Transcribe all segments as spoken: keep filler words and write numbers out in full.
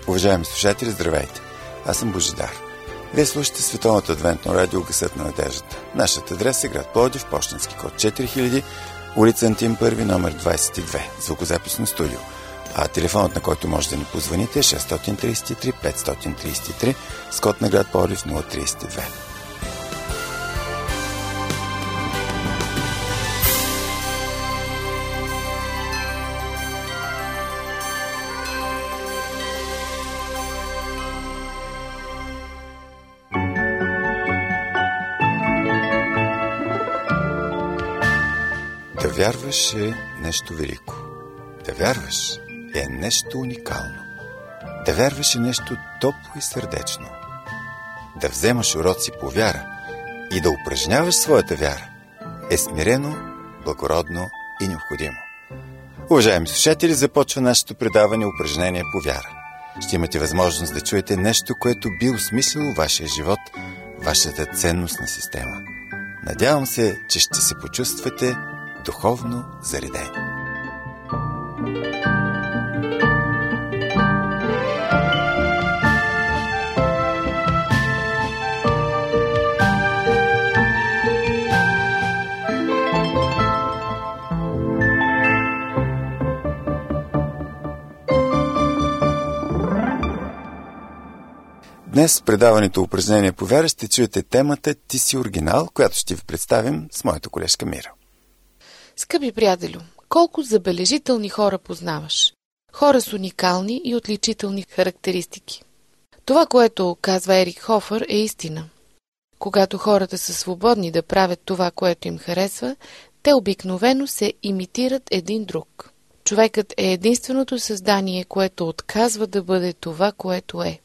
Уважаеми слушатели, здравейте! Аз съм Божидар. Вие слушате Световното адвентно радио Гласът на надеждата. Нашият адрес е град Пловдив, пощенски код четири хиляди, улица Антим първи, номер двадесет и две, звукозаписно студио. А телефонът, на който може да ни позвоните, е шест три три пет три три с код на град Пловдив нула три две. Да вярваш е нещо велико. Да вярваш е нещо уникално. Да вярваш е нещо топло и сърдечно. Да вземаш уроци по вяра и да упражняваш своята вяра е смирено, благородно и необходимо. Уважаеми слушатели, започва нашето предаване упражнение по вяра. Ще имате възможност да чуете нещо, което би осмислило вашия живот, вашата ценностна система. Надявам се, че ще се почувствате духовно заредени. Днес в предаването упражнение по вяра ще чуете темата «Ти си оригинал», която ще ви представим с моята колежка Мира. Скъпи приятелю, колко забележителни хора познаваш. Хора с уникални и отличителни характеристики. Това, което казва Ерих Хофър, е истина. Когато хората са свободни да правят това, което им харесва, те обикновено се имитират един друг. Човекът е единственото създание, което отказва да бъде това, което е.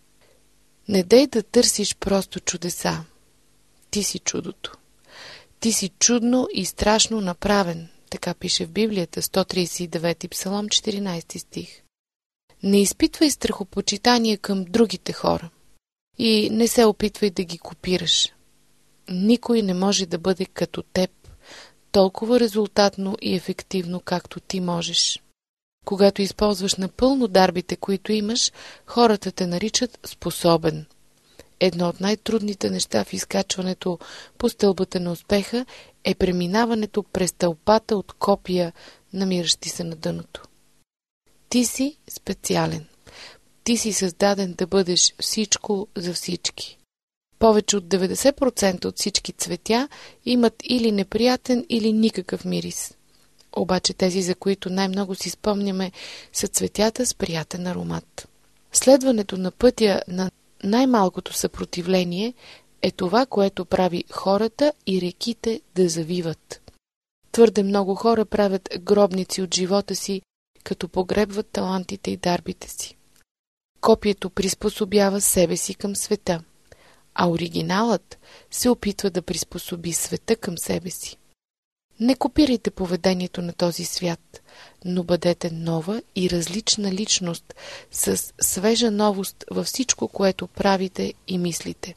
Не дей да търсиш просто чудеса. Ти си чудото. Ти си чудно и страшно направен, така пише в Библията, сто тридесет и девети псалом, четиринадесети стих. Не изпитвай страхопочитание към другите хора и не се опитвай да ги копираш. Никой не може да бъде като теб, толкова резултатно и ефективно, както ти можеш. Когато използваш напълно дарбите, които имаш, хората те наричат способен. Едно от най-трудните неща в изкачването по стълбата на успеха е преминаването през тълпата от копия, намиращи се на дъното. Ти си специален. Ти си създаден да бъдеш всичко за всички. Повече от деветдесет процента от всички цветя имат или неприятен, или никакъв мирис. Обаче тези, за които най-много си спомняме, са цветята с приятен аромат. Следването на пътя на най-малкото съпротивление е това, което прави хората и реките да завиват. Твърде много хора правят гробници от живота си, като погребват талантите и дарбите си. Копието приспособява себе си към света, а оригиналът се опитва да приспособи света към себе си. Не копирайте поведението на този свят, но бъдете нова и различна личност с свежа новост във всичко, което правите и мислите.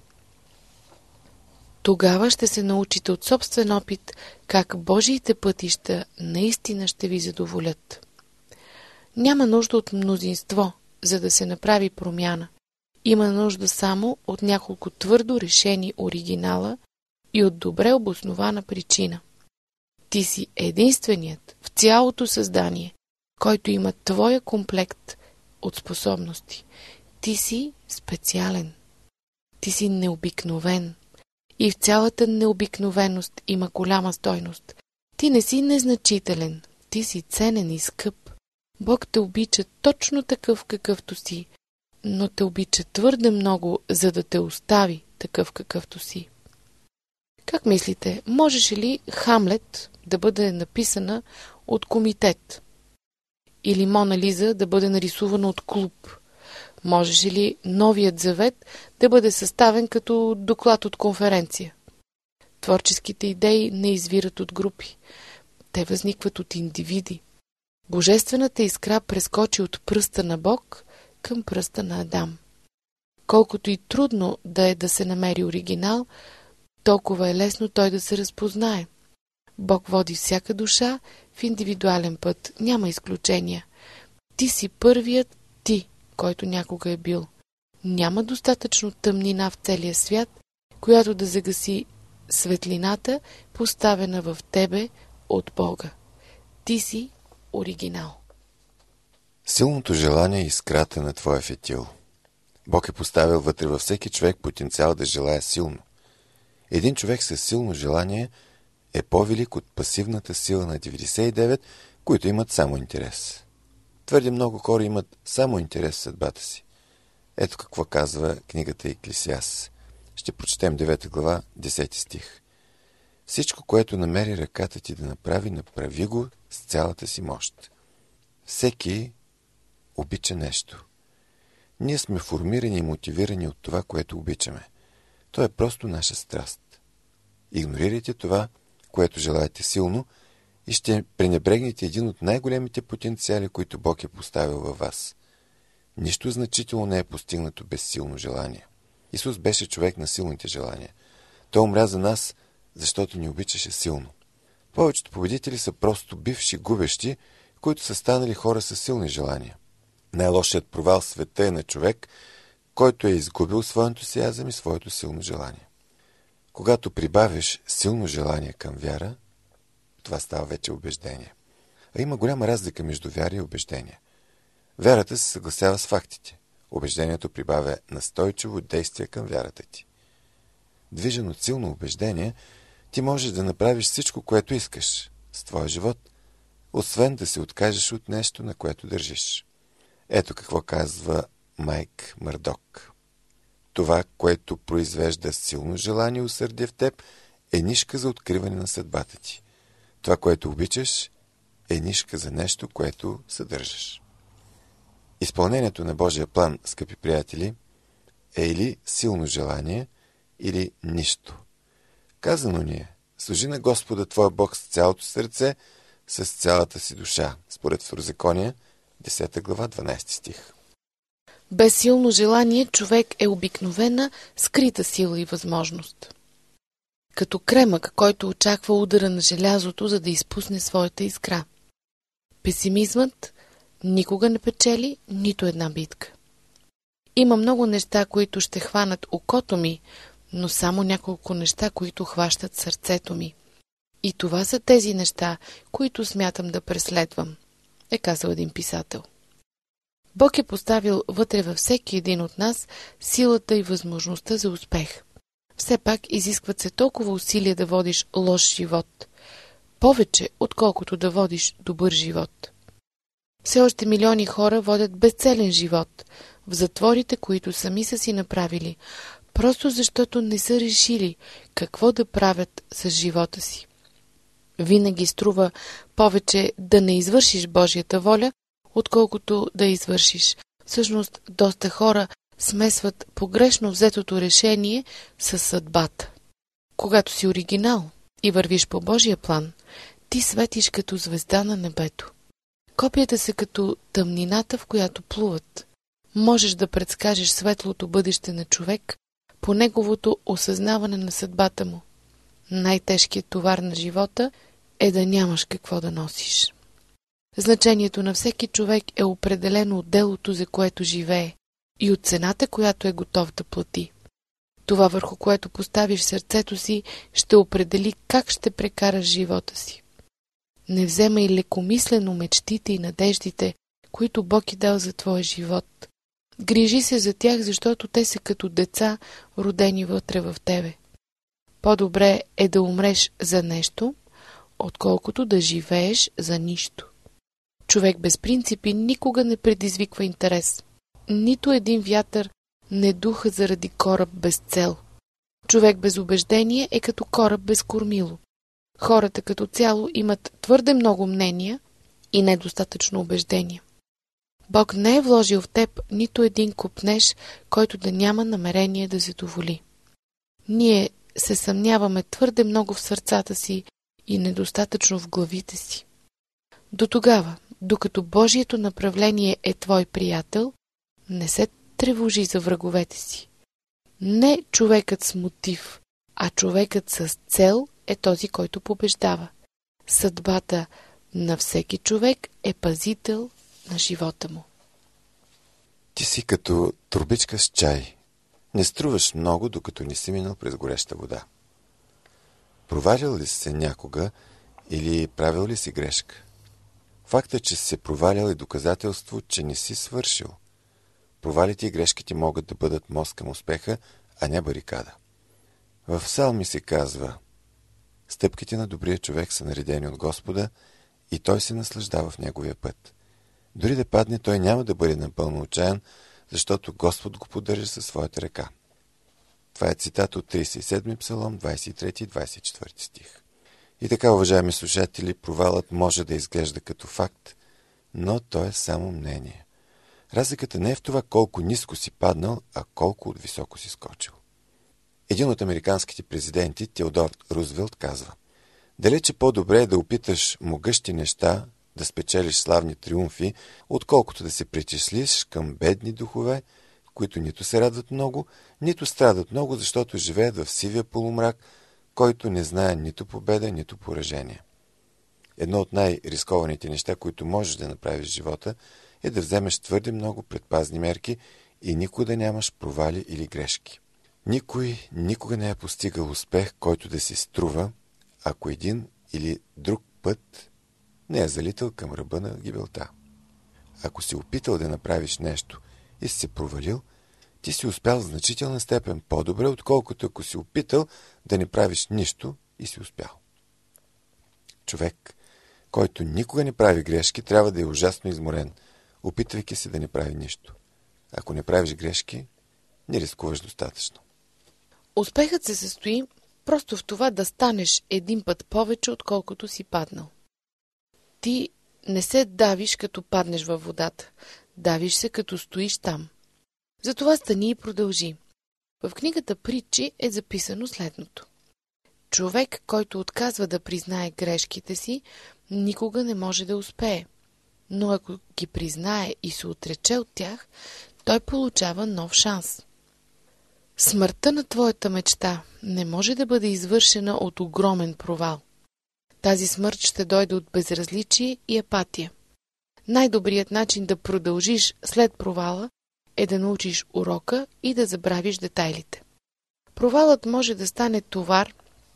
Тогава ще се научите от собствен опит как Божиите пътища наистина ще ви задоволят. Няма нужда от мнозинство, за да се направи промяна. Има нужда само от няколко твърдо решени оригинала и от добре обоснована причина. Ти си единственият в цялото създание, който има твоя комплект от способности. Ти си специален. Ти си необикновен. И в цялата необикновеност има голяма стойност. Ти не си незначителен. Ти си ценен и скъп. Бог те обича точно такъв, какъвто си, но те обича твърде много, за да те остави такъв, какъвто си. Как мислите, можеше ли Хамлет да бъде написана от комитет? Или Мона Лиза да бъде нарисувана от клуб? Можеше ли Новият завет да бъде съставен като доклад от конференция? Творческите идеи не извират от групи. Те възникват от индивиди. Божествената искра прескочи от пръста на Бог към пръста на Адам. Колкото и трудно да е да се намери оригинал, толкова е лесно той да се разпознае. Бог води всяка душа в индивидуален път, няма изключения. Ти си първият ти, който някога е бил. Няма достатъчно тъмнина в целия свят, която да загаси светлината, поставена в тебе от Бога. Ти си оригинал. Силното желание е искрата на твоя фитил. Бог е поставил вътре във всеки човек потенциал да желая силно. Един човек със силно желание е по-велик от пасивната сила на деветдесет и девет, които имат само интерес. Твърде много хора имат само интерес в съдбата си. Ето какво казва книгата Еклесиаст. Ще прочетем девета глава, десети стих. Всичко, което намери ръката ти да направи, направи го с цялата си мощ. Всеки обича нещо. Ние сме формирани и мотивирани от това, което обичаме. То е просто наша страст. Игнорирайте това, което желаете силно, и ще пренебрегнете един от най-големите потенциали, които Бог е поставил във вас. Нищо значително не е постигнато без силно желание. Исус беше човек на силните желания. Той умря за нас, защото ни обичаше силно. Повечето победители са просто бивши губещи, които са станали хора с силни желания. Най-лошият провал в света е на човек, който е изгубил своя ентусиазъм и своето силно желание. Когато прибавиш силно желание към вяра, това става вече убеждение. А има голяма разлика между вяра и убеждение. Вярата се съгласява с фактите. Убеждението прибавя настойчиво действие към вярата ти. Движен от силно убеждение, ти можеш да направиш всичко, което искаш с твоя живот, освен да се откажеш от нещо, на което държиш. Ето какво казва Майк Мърдок. Това, което произвежда силно желание и усърдие в теб, е нишка за откриване на съдбата ти. Това, което обичаш, е нишка за нещо, което съдържаш. Изпълнението на Божия план, скъпи приятели, е или силно желание, или нищо. Казано ни е: служи на Господа твоя Бог с цялото сърце, с цялата си душа, според Второзаконие, десета глава, дванадесети стих. Без силно желание човек е обикновена, скрита сила и възможност. Като кремък, който очаква удара на желязото, за да изпусне своята искра. Песимизмът никога не печели нито една битка. Има много неща, които ще хванат окото ми, но само няколко неща, които хващат сърцето ми. И това са тези неща, които смятам да преследвам, е казал един писател. Бог е поставил вътре във всеки един от нас силата и възможността за успех. Все пак изискват се толкова усилия да водиш лош живот. Повече, отколкото да водиш добър живот. Все още милиони хора водят безцелен живот в затворите, които сами са си направили, просто защото не са решили какво да правят с живота си. Винаги струва повече да не извършиш Божията воля, отколкото да извършиш. Всъщност, доста хора смесват погрешно взетото решение с съдбата. Когато си оригинал и вървиш по Божия план, ти светиш като звезда на небето. Копията са като тъмнината, в която плуват. Можеш да предскажеш светлото бъдеще на човек по неговото осъзнаване на съдбата му. Най-тежкият товар на живота е да нямаш какво да носиш. Значението на всеки човек е определено от делото, за което живее, и от цената, която е готов да плати. Това, върху което поставиш сърцето си, ще определи как ще прекараш живота си. Не вземай лекомислено мечтите и надеждите, които Бог е дал за твоя живот. Грижи се за тях, защото те са като деца, родени вътре в тебе. По-добре е да умреш за нещо, отколкото да живееш за нищо. Човек без принципи никога не предизвиква интерес. Нито един вятър не духа заради кораб без цел. Човек без убеждение е като кораб без кормило. Хората като цяло имат твърде много мнения и недостатъчно убеждения. Бог не е вложил в теб нито един копнеж, който да няма намерение да задоволи. Ние се съмняваме твърде много в сърцата си и недостатъчно в главите си. До тогава, докато Божието направление е твой приятел, не се тревожи за враговете си. Не човекът с мотив, а човекът с цел е този, който побеждава. Съдбата на всеки човек е пазител на живота му. Ти си като торбичка с чай. Не струваш много, докато не си минал през гореща вода. Провалял ли си се някога или правил ли си грешка? Фактът, че си се провалял е доказателство, че не си свършил. Провалите и грешките могат да бъдат мост към успеха, а не барикада. В Псалми се казва: стъпките на добрия човек са наредени от Господа и той се наслаждава в неговия път. Дори да падне, той няма да бъде напълно отчаян, защото Господ го поддържа със своята ръка. Това е цитат от тридесет и седми Псалом, двадесет и трети и двадесет и четвърти стих. И така, уважаеми слушатели, провалът може да изглежда като факт, но то е само мнение. Разликата не е в това колко ниско си паднал, а колко от високо си скочил. Един от американските президенти, Теодор Рузвелт, казва: далече по-добре е да опиташ могъщи неща, да спечелиш славни триумфи, отколкото да се причислиш към бедни духове, които нито се радват много, нито страдат много, защото живеят в сивия полумрак, който не знае нито победа, нито поражение. Едно от най-рискованите неща, които можеш да направиш в живота, е да вземеш твърде много предпазни мерки и никога да нямаш провали или грешки. Никой никога не е постигал успех, който да си струва, ако един или друг път не е залитал към ръба на гибелта. Ако си опитал да направиш нещо и си се провалил, ти си успял в значителна степен по-добре, отколкото ако си опитал да не правиш нищо и си успял. Човек, който никога не прави грешки, трябва да е ужасно изморен, опитвайки се да не прави нищо. Ако не правиш грешки, не рискуваш достатъчно. Успехът се състои просто в това да станеш един път повече, отколкото си паднал. Ти не се давиш, като паднеш във водата. Давиш се, като стоиш там. Затова стани и продължи. В книгата Притчи е записано следното: човек, който отказва да признае грешките си, никога не може да успее. Но ако ги признае и се отрече от тях, той получава нов шанс. Смъртта на твоята мечта не може да бъде извършена от огромен провал. Тази смърт ще дойде от безразличие и апатия. Най-добрият начин да продължиш след провала е да научиш урока и да забравиш детайлите. Провалът може да стане товар,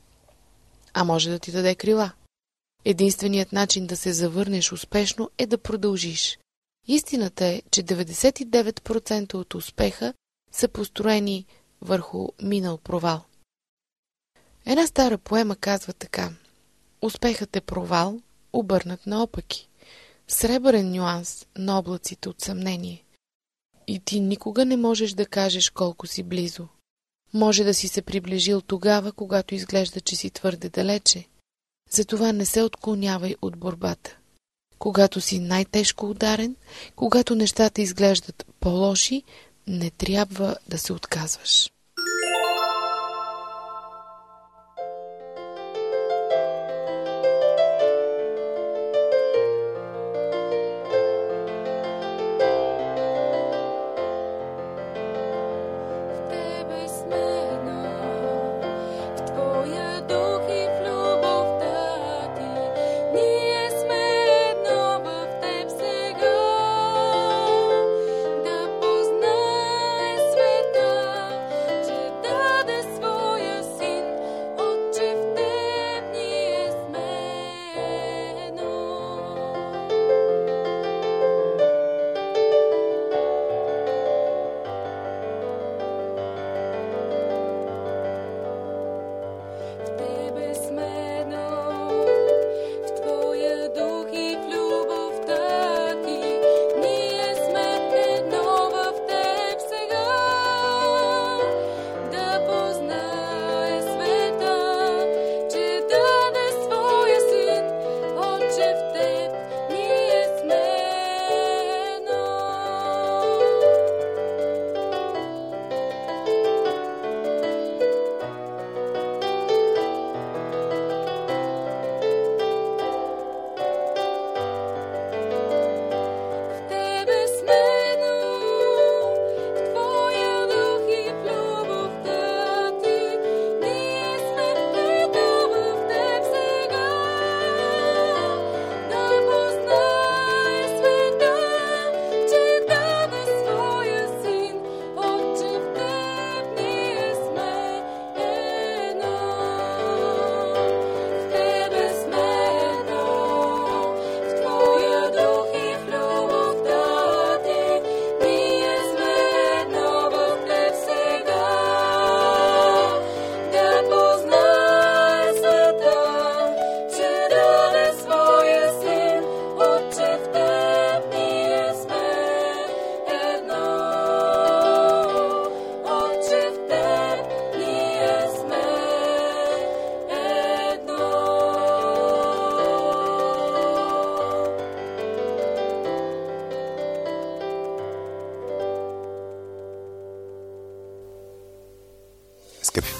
а може да ти даде крила. Единственият начин да се завърнеш успешно е да продължиш. Истината е, че деветдесет и девет процента от успеха са построени върху минал провал. Една стара поема казва така: успехът е провал, обърнат наопаки, сребърен нюанс на облаците от съмнение. И ти никога не можеш да кажеш колко си близо. Може да си се приближил тогава, когато изглежда, че си твърде далече. Затова не се отклонявай от борбата. Когато си най-тежко ударен, когато нещата изглеждат по-лоши, не трябва да се отказваш.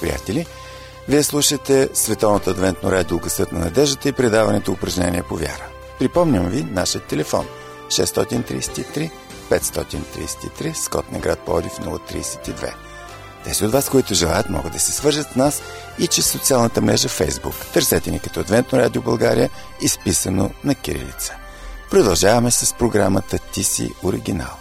приятели! Вие слушате Световното адвентно радио Гласът на надеждата и предаването Упражнения по вяра. Припомням ви нашия телефон шест три три пет три три, с код на град Пловдив нула три две. Тези от вас, които желаят, могат да се свържат с нас и чрез социалната мрежа Facebook. Търсете ни като Адвентно радио България, изписано на кирилица. Продължаваме с програмата Ти си оригинал.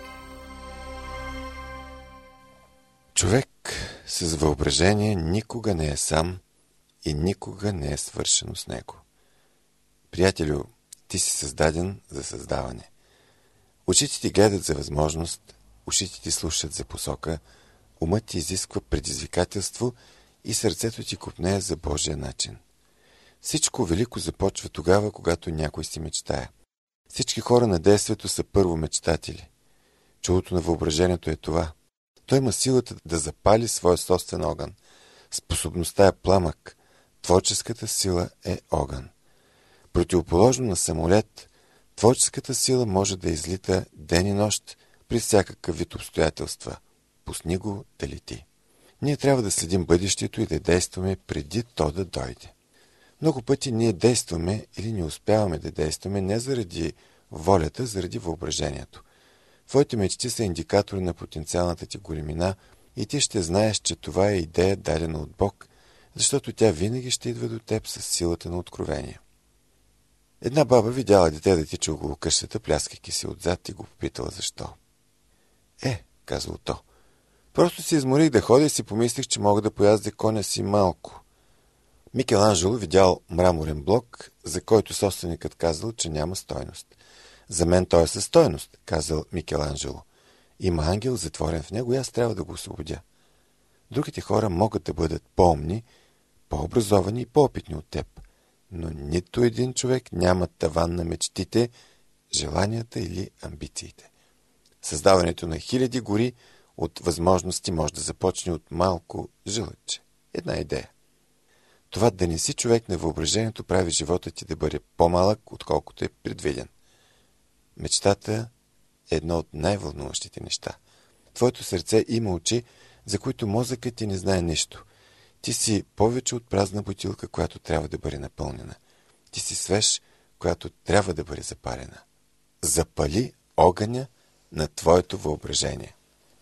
Човек с въображение никога не е сам и никога не е свършено с него. Приятелю, ти си създаден за създаване. Очите ти гледат за възможност, ушите ти слушат за посока, умът ти изисква предизвикателство и сърцето ти копнее за Божия начин. Всичко велико започва тогава, когато някой си мечтае. Всички хора на действието са първо мечтатели. Чудото на въображението е това. Той има силата да запали своя собствен огън. Способността е пламък. Творческата сила е огън. Противоположно на самолет, творческата сила може да излита ден и нощ при всякакъв вид обстоятелства. Пусни го да лети. Ние трябва да следим бъдещето и да действаме преди то да дойде. Много пъти ние действаме или не успяваме да действаме не заради волята, заради въображението. Твоите мечти са индикатори на потенциалната ти големина и ти ще знаеш, че това е идея дадена от Бог, защото тя винаги ще идва до теб с силата на откровение. Една баба видяла дете да тича около къщата, пляскайки си отзад и го попитала защо. Е, казало то, просто се изморих да ходя и си помислих, че мога да пояздя коня си малко. Микеланджело видял мраморен блок, за който собственикът казал, че няма стойност. За мен той е със стойност, казал Микеланджело. Има ангел затворен в него и аз трябва да го освободя. Другите хора могат да бъдат по-умни, по-образовани и по-опитни от теб, но нито един човек няма таван на мечтите, желанията или амбициите. Създаването на хиляди гори от възможности може да започне от малко жълъче. Една идея. Това да не си човек на въображението прави живота ти да бъде по-малък, отколкото е предвиден. Мечтата е едно от най-вълнуващите неща. Твоето сърце има очи, за които мозъкът ти не знае нищо. Ти си повече от празна бутилка, която трябва да бъде напълнена. Ти си свеж, която трябва да бъде запалена. Запали огъня на твоето въображение.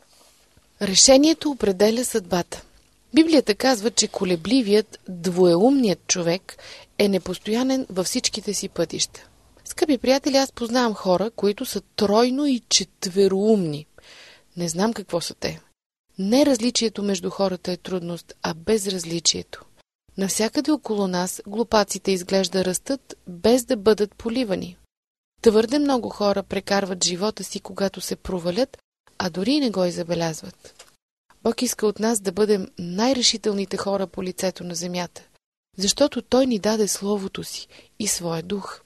Решението определя съдбата. Библията казва, че колебливият, двоеумният човек е непостоянен във всичките си пътища. Скъпи приятели, аз познавам хора, които са тройно и четвероумни. Не знам какво са те. Не различието между хората е трудност, а безразличието. Навсякъде около нас глупаците изглежда растат, без да бъдат поливани. Твърде много хора прекарват живота си, когато се провалят, а дори и не го и забелязват. Бог иска от нас да бъдем най-решителните хора по лицето на земята, защото Той ни даде Словото си и своя дух,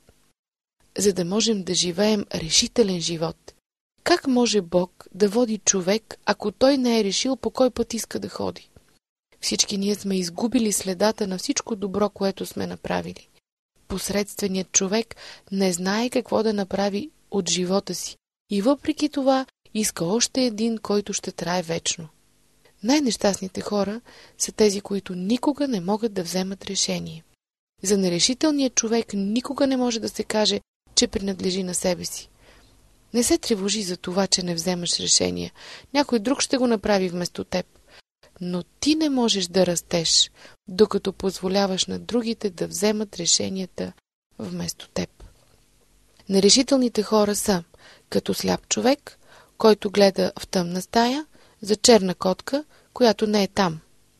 за да можем да живеем решителен живот. Как може Бог да води човек, ако Той не е решил по кой път иска да ходи? Всички ние сме изгубили следата на всичко добро, което сме направили. Посредственият човек не знае какво да направи от живота си и въпреки това иска още един, който ще трае вечно. Най-нещастните хора са тези, които никога не могат да вземат решение. За нерешителният човек никога не може да се каже, че принадлежи на себе си. Не се тревожи за това, че не вземаш решение. Някой друг ще го направи вместо теб. Но ти не можеш да растеш, докато позволяваш на другите да вземат решенията вместо теб. Нерешителните хора са като сляп човек, който гледа в тъмна стая, за черна котка, която не е там.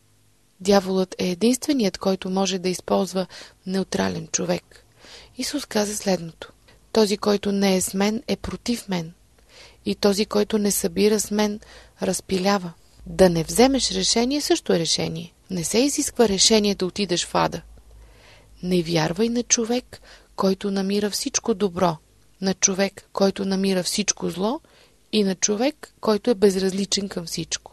Дяволът е единственият, който може да използва неутрален човек. Исус каза следното: този, който не е с мен, е против мен. И този, който не събира с мен, разпилява. Да не вземеш решение също е решение. Не се изисква решение да отидеш в ада. Не вярвай на човек, който намира всичко добро, на човек, който намира всичко зло и на човек, който е безразличен към всичко.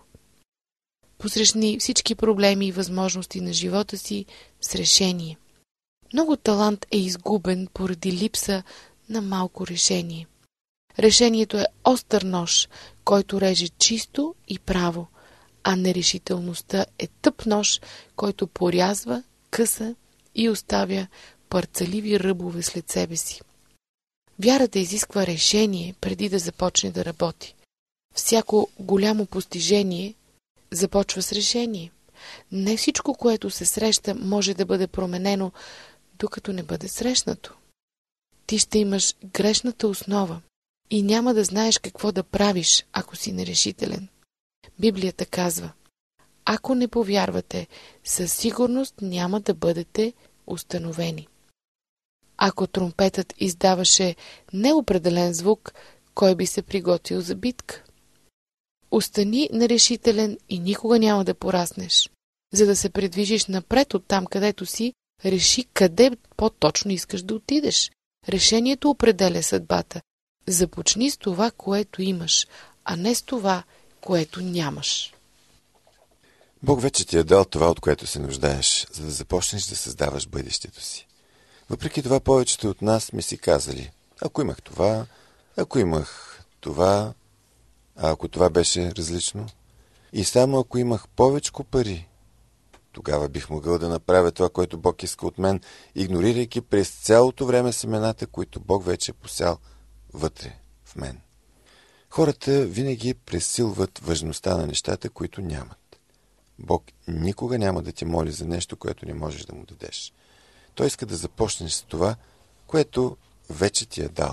Посрещни всички проблеми и възможности на живота си с решение. Много талант е изгубен поради липса на малко решение. Решението е остър нож, който реже чисто и право, а нерешителността е тъп нож, който порязва, къса и оставя парцаливи ръбове след себе си. Вярата изисква решение преди да започне да работи. Всяко голямо постижение започва с решение. Не всичко, което се среща, може да бъде променено, докато не бъде срещнато. Ти ще имаш грешната основа и няма да знаеш какво да правиш, ако си нерешителен. Библията казва: ако не повярвате, със сигурност няма да бъдете установени. Ако тромпетът издаваше неопределен звук, кой би се приготвил за битка? Остани нерешителен и никога няма да пораснеш. За да се придвижиш напред от там, където си, реши къде по-точно искаш да отидеш. Решението определя съдбата. Започни с това, което имаш, а не с това, което нямаш. Бог вече ти е дал това, от което се нуждаеш, за да започнеш да създаваш бъдещето си. Въпреки това, повечето от нас сме си казали: ако имах това, ако имах това, а ако това беше различно, и само ако имах повечко пари, тогава бих могъл да направя това, което Бог иска от мен, игнорирайки през цялото време семената, които Бог вече е посял вътре в мен. Хората винаги пресилват важността на нещата, които нямат. Бог никога няма да ти моли за нещо, което не можеш да му дадеш. Той иска да започнеш с това, което вече ти е дал.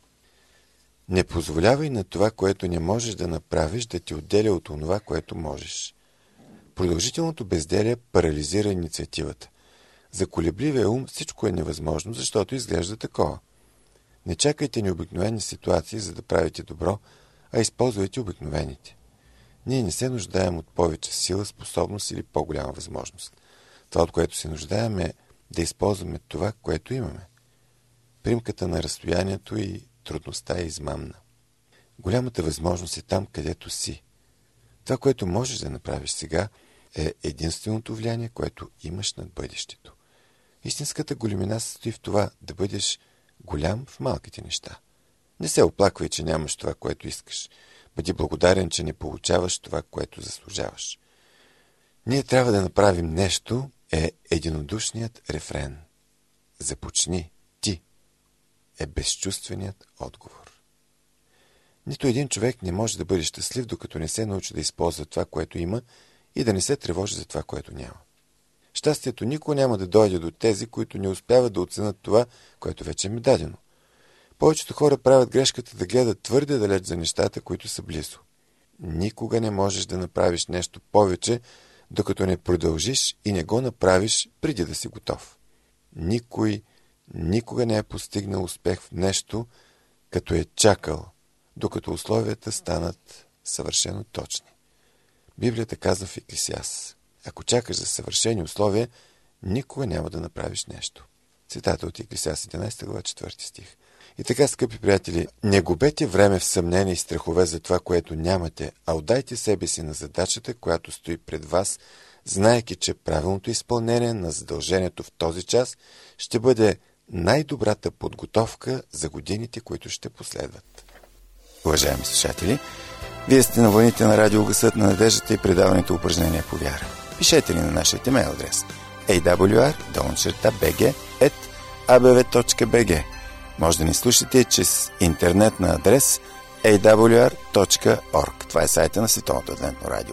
Не позволявай на това, което не можеш да направиш, да ти отделя от онова, което можеш. Продължителното безделие парализира инициативата. За колебливия ум всичко е невъзможно, защото изглежда такова. Не чакайте необикновени ситуации, за да правите добро, а използвайте обикновените. Ние не се нуждаем от повече сила, способност или по-голяма възможност. Това, от което се нуждаем, е да използваме това, което имаме. Примката на разстоянието и трудността е измамна. Голямата възможност е там, където си. Това, което можеш да направиш сега, е единственото влияние, което имаш над бъдещето. Истинската големина се състои в това да бъдеш голям в малките неща. Не се оплаквай, че нямаш това, което искаш. Бъди благодарен, че не получаваш това, което заслужаваш. Ние трябва да направим нещо, е единодушният рефрен. Започни ти е безчувственият отговор. Нито един човек не може да бъде щастлив, докато не се научи да използва това, което има, и да не се тревожи за това, което няма. Щастието никога няма да дойде до тези, които не успяват да оценят това, което вече им е дадено. Повечето хора правят грешката да гледат твърде далеч за нещата, които са близо. Никога не можеш да направиш нещо повече, докато не продължиш и не го направиш преди да си готов. Никой никога не е постигнал успех в нещо, като е чакал, докато условията станат съвършено точни. Библията казва в Еклесиаст: ако чакаш за съвършени условия, никога няма да направиш нещо. Цитата от Еклесиаст единайсета глава, четвърти стих. И така, скъпи приятели, не губете време в съмнение и страхове за това, което нямате, а отдайте себе си на задачата, която стои пред вас, знаейки, че правилното изпълнение на задължението в този час ще бъде най-добрата подготовка за годините, които ще последват. Уважаеми слушатели, вие сте на вълните на радио Гласът на надеждата и предаването упражнения по вяра. Пишете ни на нашия имейл адрес ей дабъл ю ар долна би джи ет а бе ве точка би джи. Може да ни слушате чрез интернет на адрес ей дабъл ю ар точка орг. Това е сайта на Световното адвентно радио.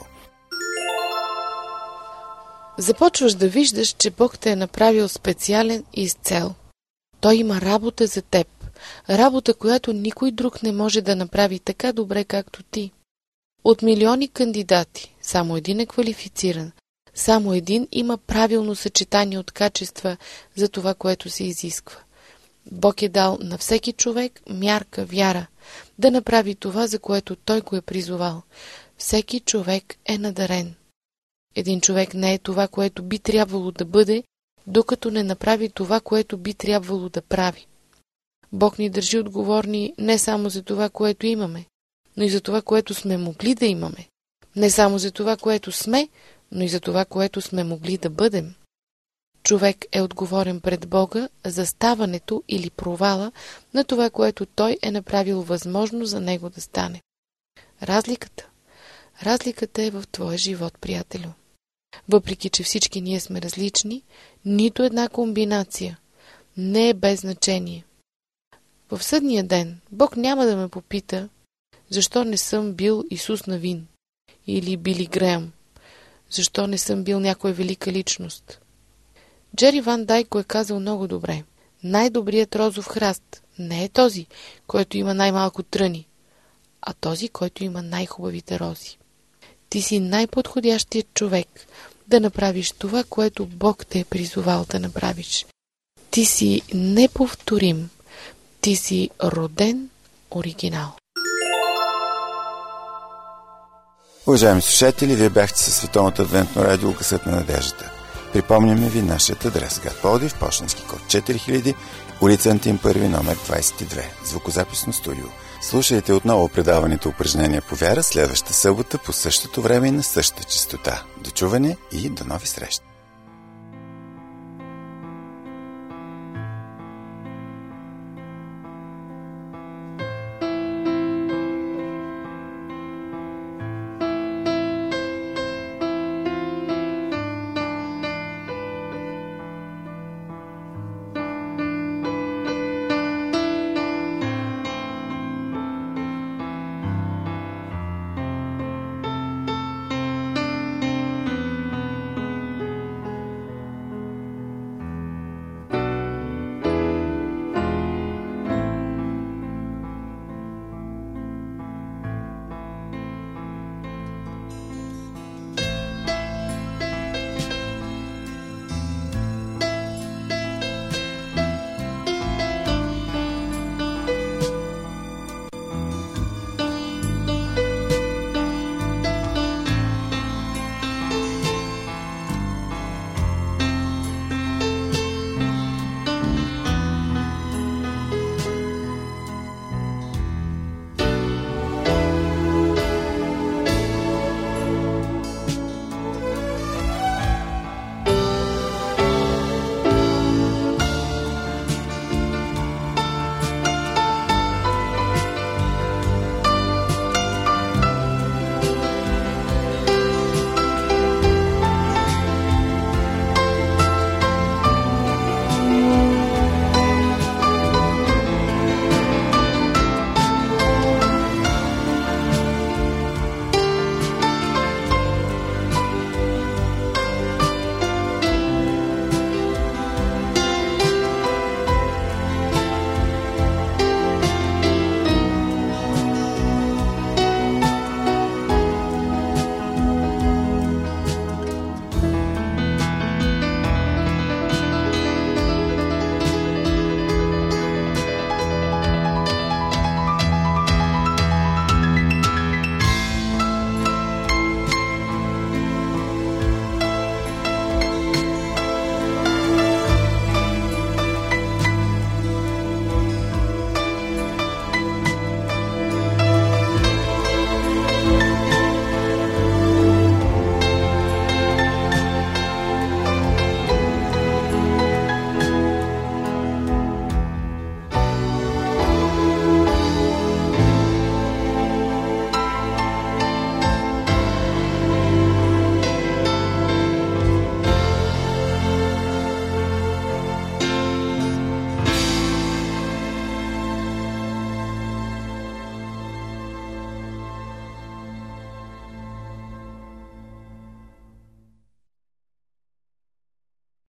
Започваш да виждаш, че Бог те е направил специален и с цел. Той има работа за теб. Работа, която никой друг не може да направи така добре, както ти. От милиони кандидати, само един е квалифициран. Само един има правилно съчетание от качества за това, което се изисква. Бог е дал на всеки човек мярка вяра, да направи това, за което Той го е призовал. Всеки човек е надарен. Един човек не е това, което би трябвало да бъде, докато не направи това, което би трябвало да прави. Бог ни държи отговорни не само за това, което имаме, но и за това, което сме могли да имаме. Не само за това, което сме, но и за това, което сме могли да бъдем. Човек е отговорен пред Бога за ставането или провала на това, което Той е направил възможно за него да стане. Разликата. Разликата е в твоя живот, приятелю. Въпреки че всички ние сме различни, нито една комбинация не е без значение. В съдния ден Бог няма да ме попита защо не съм бил Исус Навин или Били Греъм, защо не съм бил някоя велика личност. Джери Ван Дайк го е казал много добре. Най-добрият розов храст не е този, който има най-малко тръни, а този, който има най-хубавите рози. Ти си най-подходящият човек да направиш това, което Бог те е призовал да направиш. Ти си неповторим. Ти си роден оригинал. Уважаеми слушатели, вие бяхте със Световното адвентно радио Гласът на надеждата. Припомняме ви нашият адрес: град Пловдив, пощенски код четири хиляди, улица Антим първи, номер двадесет и две, звукозаписно студио. Слушайте отново предаването Упражнения по вяра следващата събота по същото време и на същата честота. До чуване и до нови срещи!